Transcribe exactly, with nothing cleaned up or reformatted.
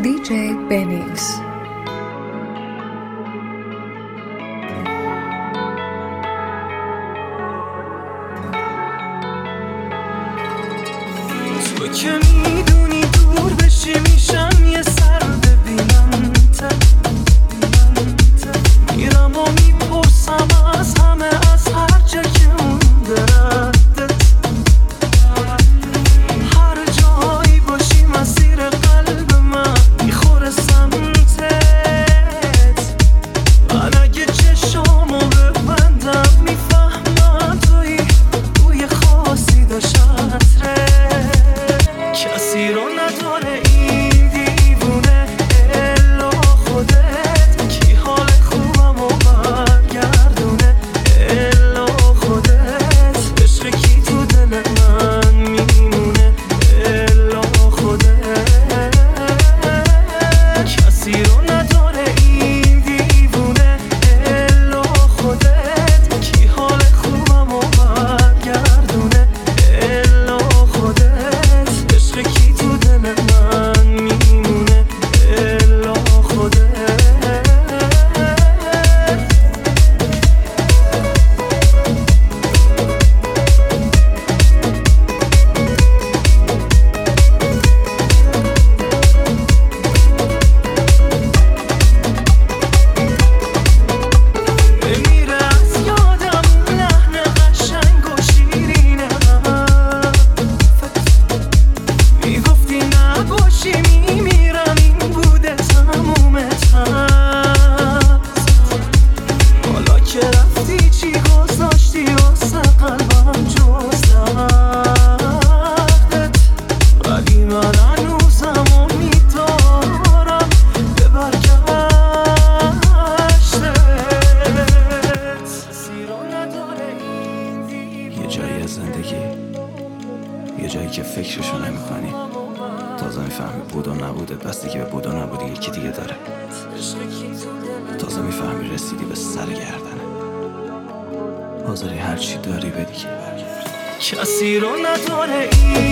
دی جی بنیکس. تو که میدونی دور بشی میشم یه سر ببینم ته میرم و میپرسم از همه از هر جا که مونده ردت هر جایی باشی مسیر قلب من میخوره سمتت من اگه چشامو ببندم میفهمم توی بوی خاصی داشت عطره کسی رو نداره این دیوونه الا خودت کی حال خوبم و برگردونه الا خودت عشق کی تو دل من میمونه الا خودت کسی رو نداره این دیوونه الا خودت کی حال خوبم و برگردونه الا خودت عشق کی تو دل من میمونه الا خودت بمیره از یادم اون لحن قشنگ و شیرین حرفت میگفتی نباشی میمیرم این بوده تموم ترس حالا که رفتی چی گذاشتی واسه قلبم جز دردت ولی من هنوزم امیدوارم به برگشتت کسی رو نداره این دیوونه یه جایی از زندگی، یه جایی که فکرشو نمی‌کنی، تازه میفهمی بود و نبودت بستگی به بود و نبودی یکی دیگه داره. تازه میفهمی رسیدی به سر گردنه، حاضری هرچی داری بدی که برگرد. کسی رو نداره این